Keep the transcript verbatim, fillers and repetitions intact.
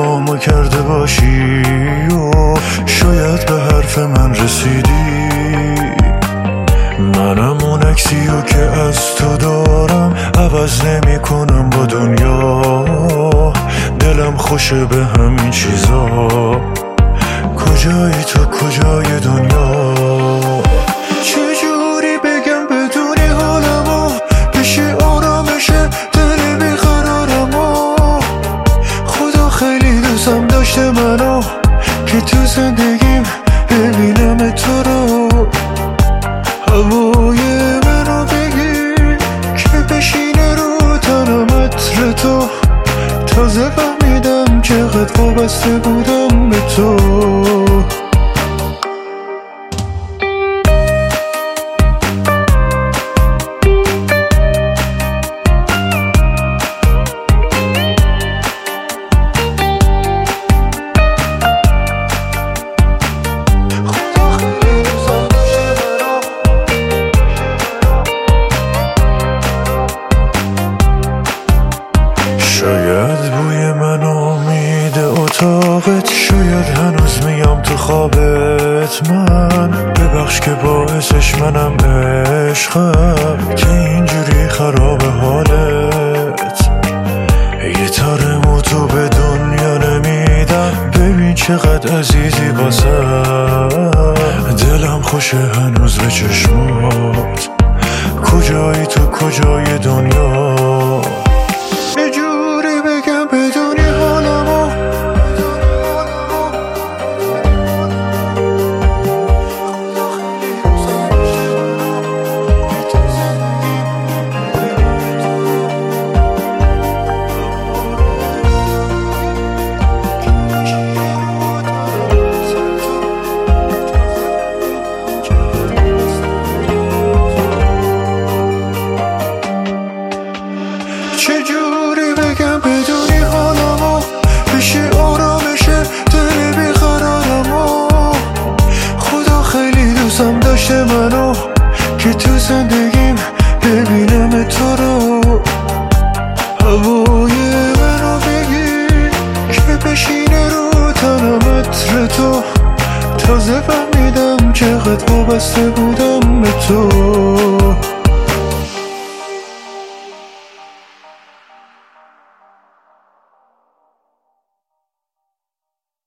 اشتباهمو کرده باشی و شاید به حرف من رسیدی. منم اون عکسیو که از تو دارم عوض نمی کنم با دنیا. دلم خوشه به همین چیزا. کجایی تو کجای دنیا؟ چجوری بگم بدونی حالمو بشه آرامشه دل بیقرارمو. خدا خیلی دوستم داشته منو که تو زندگیم ببینم تو رو. هوای منو بگیر که بشینه رو تنم عطر تو. تازه فهمیدم چقدر وابسته بودم به تو. شاید بوی من امید اتاقت، شاید هنوز میام تو خوابت. من ببخش که باعثش منم عشقم که اینجوری خراب حالت. یه تارمو تو به دنیا نمیدم، ببین چقدر عزیزی واسم. دلم خوشه هنوز به چشمات. کجایی تو کجای دنیا؟ چجوری بگم بدونی حالمو بشه آرامشه دل بیقرارمو. خدا خیلی دوستم داشته منو که تو زندگیم ببینم تو رو. هوای منو بگیر که بشینه رو تنم عطر تو. تازه فهمیدم چقدر وابسته بودم به تو.